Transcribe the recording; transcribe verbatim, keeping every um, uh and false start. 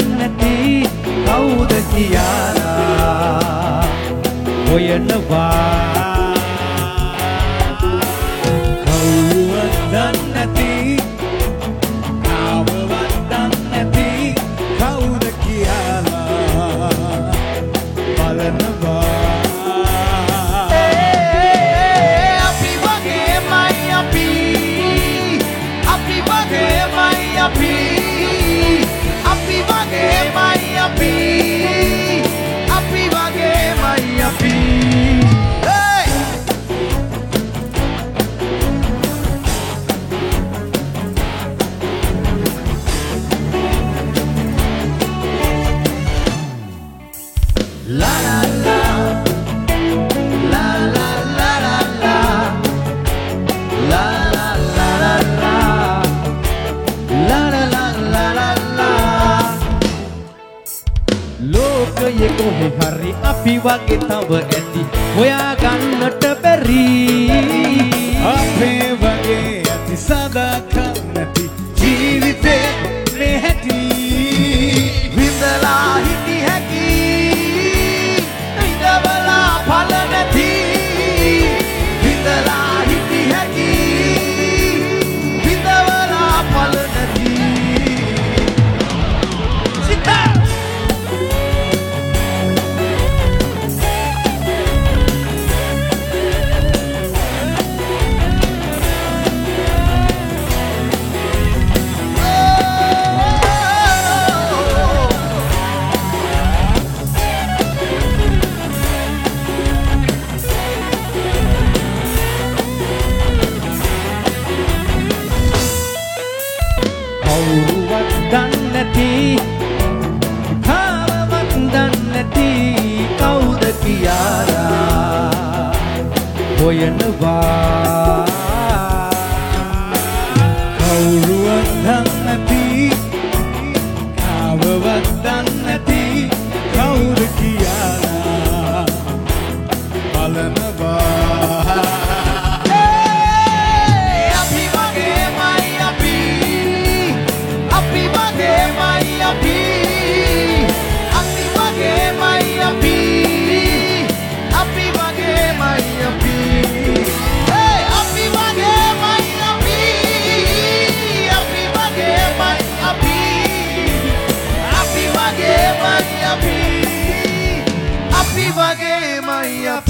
නැති කවුද කියලා හොයනවා කවුරුවත් දන්නේ නැති කවුරුවත් දන්නේ නැති කවුද කියලා බලනවා අපි වගේමයි අපි අපි වගේමයි අපි අපි වගේමයි අපි අපි වගේමයි අපි La la la la la la la la la la la la la la la la la la la Lokaye kohe hari api wage tawa ඇති හොයා ගන්නට බැරි අපේ වගේ ඇති සදාකම් නැති ජීවිතේ මේ හැටි විඳලා හිටි හැකි විඳවලා ඵල නැති විඳලා හිටි හැකි විඳවලා ඵල නැති සිතා කවුරුවත් දන්නේ නැති කවුරුවත් දන්නේ නැති කවුද කියලා හොයනවා කවුරුවත් දන්නේ නැති කවුරුවත් දන්නේ නැති කවුද කියලා බලනවා Api